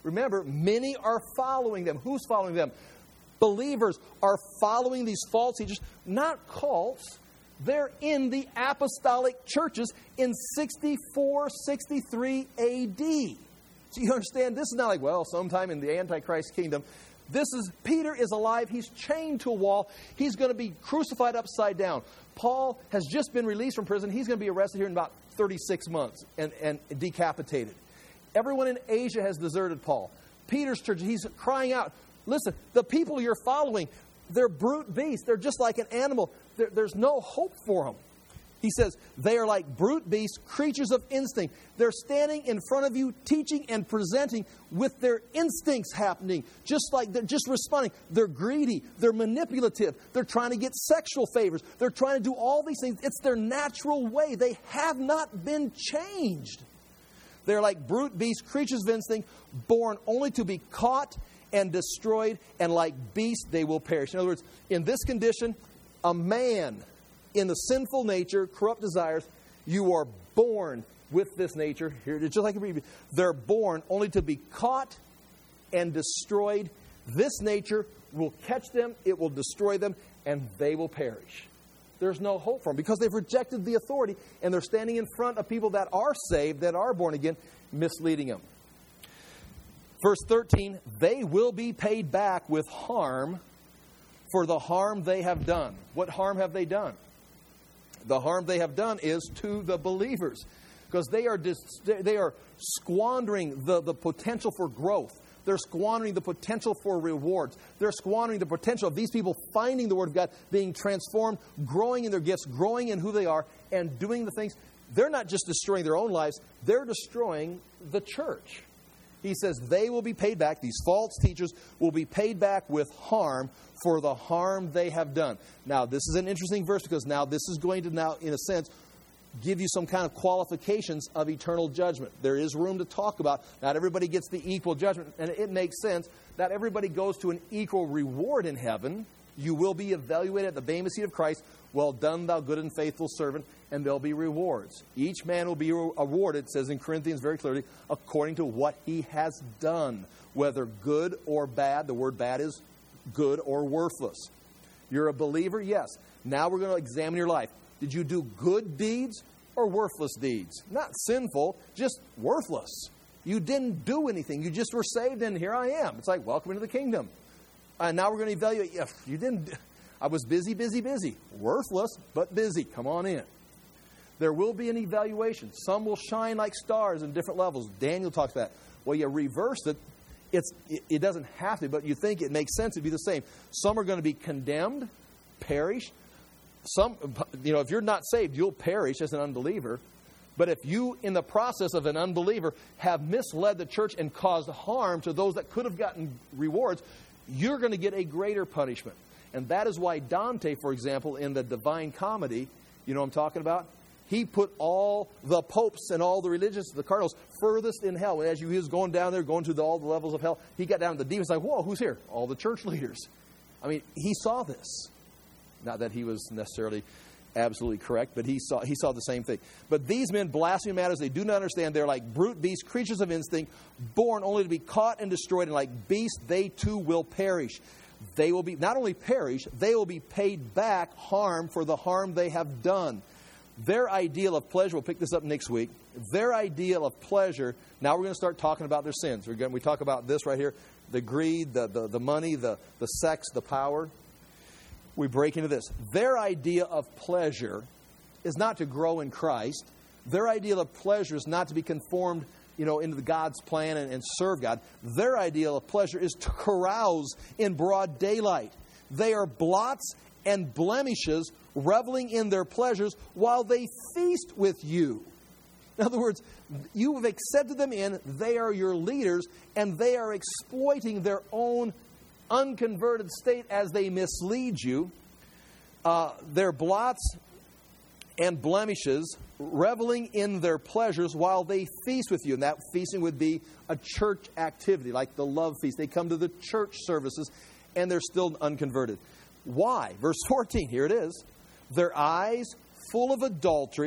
remember, many are following them. Who's following them? Believers are following these false teachers, not cults. They're in the apostolic churches in 64, 63 A.D. So you understand, this is not like, well, sometime in the Antichrist kingdom. Peter is alive. He's chained to a wall. He's going to be crucified upside down. Paul has just been released from prison. He's going to be arrested here in about 36 months and decapitated. Everyone in Asia has deserted Paul. Peter's church, he's crying out, listen, the people you're following, they're brute beasts. They're just like an animal. There's no hope for them. He says, they are like brute beasts, creatures of instinct. They're standing in front of you, teaching and presenting with their instincts happening, just like they're just responding. They're greedy. They're manipulative. They're trying to get sexual favors. They're trying to do all these things. It's their natural way. They have not been changed. They're like brute beasts, creatures of instinct, born only to be caught and destroyed, and like beasts they will perish. In other words, in this condition, a man in the sinful nature, corrupt desires, you are born with this nature. Here, it's just like a baby. They're born only to be caught and destroyed. This nature will catch them, it will destroy them, and they will perish. There's no hope for them because they've rejected the authority, and they're standing in front of people that are saved, that are born again, misleading them. Verse 13, they will be paid back with harm for the harm they have done. What harm have they done? The harm they have done is to the believers, because they are squandering the potential for growth. They're squandering the potential for rewards. They're squandering the potential of these people finding the Word of God, being transformed, growing in their gifts, growing in who they are, and doing the things. They're not just destroying their own lives, they're destroying the church. He says they will be paid back, these false teachers will be paid back with harm for the harm they have done. Now, this is an interesting verse because now this is going to now, in a sense, give you some kind of qualifications of eternal judgment. There is room to talk about. Not everybody gets the equal judgment, and it makes sense. Not everybody goes to an equal reward in heaven. You will be evaluated at the bema seat of Christ. Well done, thou good and faithful servant, and there'll be rewards. Each man will be awarded, it says in Corinthians very clearly, according to what he has done, whether good or bad. The word bad is good or worthless. You're a believer? Yes. Now we're going to examine your life. Did you do good deeds or worthless deeds? Not sinful, just worthless. You didn't do anything. You just were saved, and here I am. It's like, welcome into the kingdom. And now we're going to evaluate. You didn't. I was busy. Worthless, but busy. Come on in. There will be an evaluation. Some will shine like stars in different levels. Daniel talks about that. Well, you reverse it. It doesn't have to, but you think it makes sense to be the same. Some are going to be condemned, perish. Some, if you're not saved, you'll perish as an unbeliever. But if you, in the process of an unbeliever, have misled the church and caused harm to those that could have gotten rewards, you're going to get a greater punishment. And that is why Dante, for example, in the Divine Comedy, you know what I'm talking about? He put all the popes and all the religious, the cardinals, furthest in hell. And as he was going down there, going to all the levels of hell, he got down to the demons like, whoa, who's here? All the church leaders. I mean, he saw this. Not that he was necessarily absolutely correct, but he saw the same thing. But these men blaspheme matters they do not understand. They're like brute beasts, creatures of instinct, born only to be caught and destroyed. And like beasts, they too will perish. They will be not only perish, they will be paid back harm for the harm they have done. Their ideal of pleasure, we'll pick this up next week, their ideal of pleasure, now we're going to start talking about their sins. We talk about this right here, the greed, the money, the sex, the power. We break into this. Their idea of pleasure is not to grow in Christ. Their ideal of pleasure is not to be conformed, into God's plan and serve God. Their ideal of pleasure is to carouse in broad daylight. They are blots and blemishes, reveling in their pleasures while they feast with you. In other words, you have accepted them in, they are your leaders, and they are exploiting their own unconverted state as they mislead you. They're blots and blemishes, reveling in their pleasures while they feast with you. And that feasting would be a church activity, like the love feast. They come to the church services, and they're still unconverted. Why? Verse 14, here it is. Their eyes full of adultery,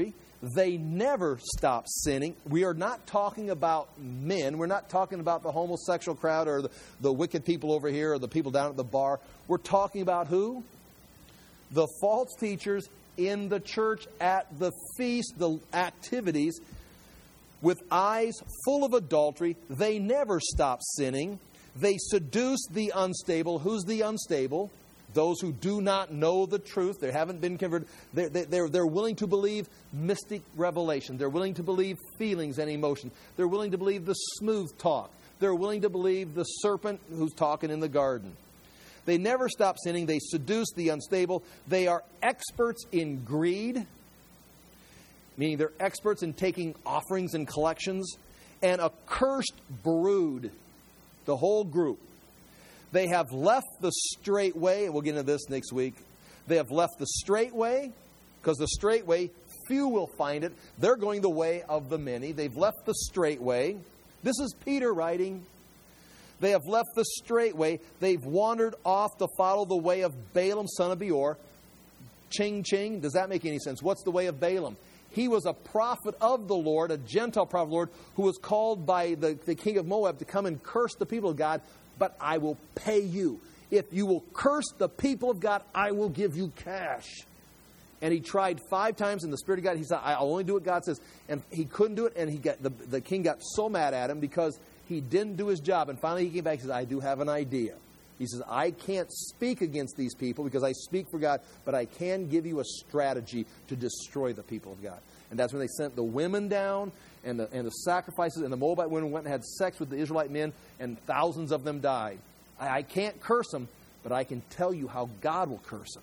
they never stop sinning. We are not talking about men. We're not talking about the homosexual crowd or the wicked people over here or the people down at the bar. We're talking about who? The false teachers in the church, at the feast, the activities, with eyes full of adultery. They never stop sinning. They seduce the unstable. Who's the unstable? Those who do not know the truth. They haven't been converted. They're willing to believe mystic revelation. They're willing to believe feelings and emotions. They're willing to believe the smooth talk. They're willing to believe the serpent who's talking in the garden. They never stop sinning. They seduce the unstable. They are experts in greed, meaning they're experts in taking offerings and collections, and a cursed brood, the whole group. They have left the straight way, and we'll get into this next week. They have left the straight way, because the straight way, few will find it. They're going the way of the many. They've left the straight way. This is Peter writing. They have left the straight way. They've wandered off to follow the way of Balaam, son of Beor. Ching, ching. Does that make any sense? What's the way of Balaam? He was a prophet of the Lord, a Gentile prophet of the Lord, who was called by the king of Moab to come and curse the people of God. But I will pay you. If you will curse the people of God, I will give you cash. And he tried 5 times in the Spirit of God. He said, I'll only do what God says. And he couldn't do it. And the king got so mad at him because he didn't do his job. And finally he came back and says, I do have an idea. He says, I can't speak against these people because I speak for God, but I can give you a strategy to destroy the people of God. And that's when they sent the women down and the sacrifices, and the Moabite women went and had sex with the Israelite men, and thousands of them died. I can't curse them, but I can tell you how God will curse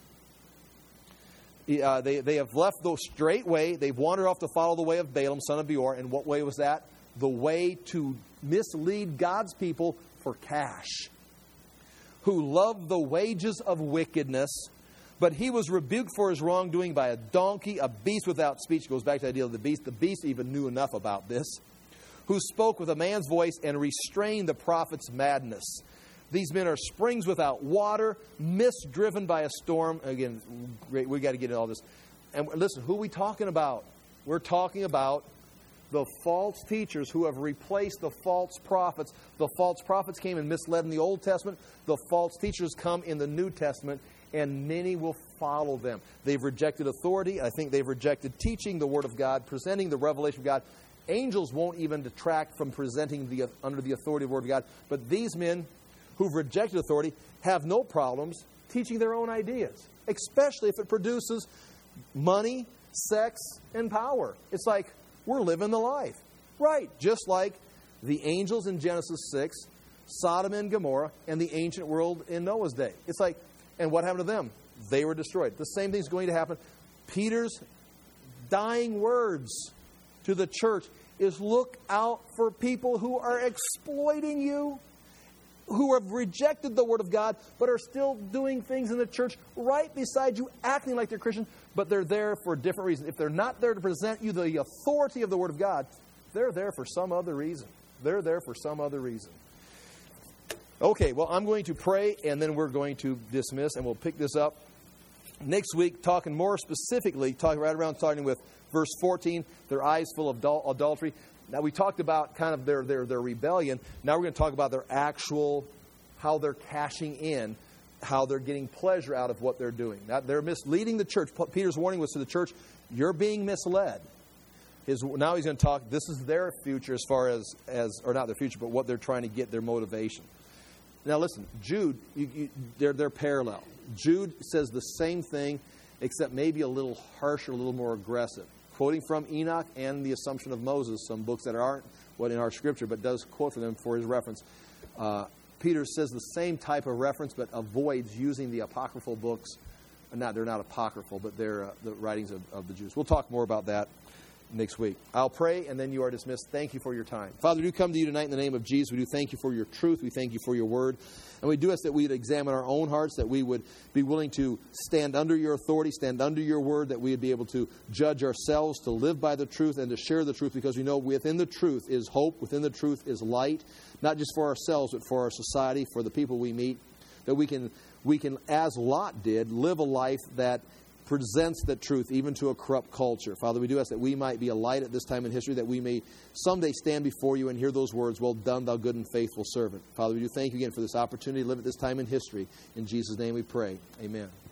them. They have left the straight way. They've wandered off to follow the way of Balaam, son of Beor. And what way was that? The way to mislead God's people for cash. Who love the wages of wickedness, but he was rebuked for his wrongdoing by a donkey, a beast without speech. Goes back to the idea of the beast. The beast even knew enough about this. Who spoke with a man's voice and restrained the prophet's madness. These men are springs without water, mist driven by a storm. Again, we got to get into all this. And listen, who are we talking about? We're talking about the false teachers who have replaced the false prophets. The false prophets came and misled in the Old Testament. The false teachers come in the New Testament, and many will follow them. They've rejected authority. I think they've rejected teaching the Word of God, presenting the revelation of God. Angels won't even detract from presenting under the authority of the Word of God. But these men who've rejected authority have no problems teaching their own ideas, especially if it produces money, sex, and power. It's like, we're living the life. Right, just like the angels in Genesis 6, Sodom and Gomorrah, and the ancient world in Noah's day. It's like, and what happened to them? They were destroyed. The same thing's going to happen. Peter's dying words to the church is, look out for people who are exploiting you, who have rejected the Word of God, but are still doing things in the church right beside you, acting like they're Christians, but they're there for a different reason. If they're not there to present you the authority of the Word of God, they're there for some other reason. They're there for some other reason. Okay, well, I'm going to pray, and then we're going to dismiss, and we'll pick this up next week, talking more specifically, starting with verse 14, their eyes full of adultery. Now, we talked about kind of their rebellion. Now we're going to talk about their actual, how they're cashing in, how they're getting pleasure out of what they're doing. Now, they're misleading the church. Peter's warning was to the church, you're being misled. Now he's going to talk, this is their future as far as, or not their future, but what they're trying to get, their motivation. Now listen, Jude, they're parallel. Jude says the same thing, except maybe a little harsher, a little more aggressive. Quoting from Enoch and the Assumption of Moses, some books that aren't in our scripture, but does quote from them for his reference. Peter says the same type of reference, but avoids using the apocryphal books. They're not apocryphal, but they're the writings of the Jews. We'll talk more about that next week. I'll pray, and then you are dismissed. Thank you for your time. Father, we do come to you tonight in the name of Jesus. We do thank you for your truth. We thank you for your word. And we do ask that we would examine our own hearts, that we would be willing to stand under your authority, stand under your word, that we would be able to judge ourselves, to live by the truth, and to share the truth, because we know within the truth is hope, within the truth is light, not just for ourselves, but for our society, for the people we meet, that we can, as Lot did, live a life that presents the truth even to a corrupt culture. Father, we do ask that we might be a light at this time in history, that we may someday stand before you and hear those words, "Well done, thou good and faithful servant." Father, we do thank you again for this opportunity to live at this time in history. In Jesus' name we pray. Amen.